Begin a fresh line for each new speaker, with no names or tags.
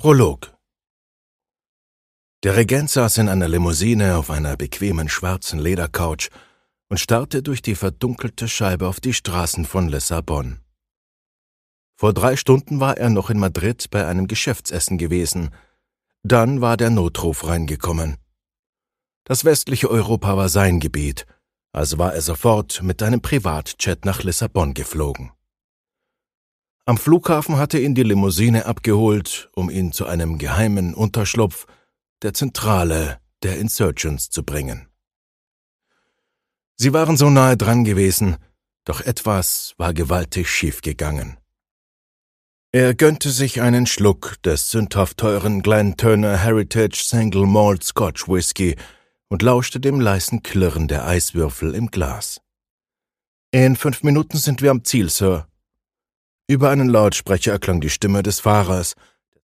Prolog. Der Regent saß in einer Limousine auf einer bequemen schwarzen Ledercouch und starrte durch die verdunkelte Scheibe auf die Straßen von Lissabon. Vor 3 Stunden war er noch in Madrid bei einem Geschäftsessen gewesen. Dann war der Notruf reingekommen. Das westliche Europa war sein Gebiet, also war er sofort mit einem Privatjet nach Lissabon geflogen. Am Flughafen hatte ihn die Limousine abgeholt, um ihn zu einem geheimen Unterschlupf, der Zentrale der Insurgents, zu bringen. Sie waren so nahe dran gewesen, doch etwas war gewaltig schiefgegangen. Er gönnte sich einen Schluck des sündhaft teuren Glen-Turner Heritage Single Malt Scotch Whisky und lauschte dem leisen Klirren der Eiswürfel im Glas. »In 5 Minuten sind wir am Ziel, Sir.« Über einen Lautsprecher erklang die Stimme des Fahrers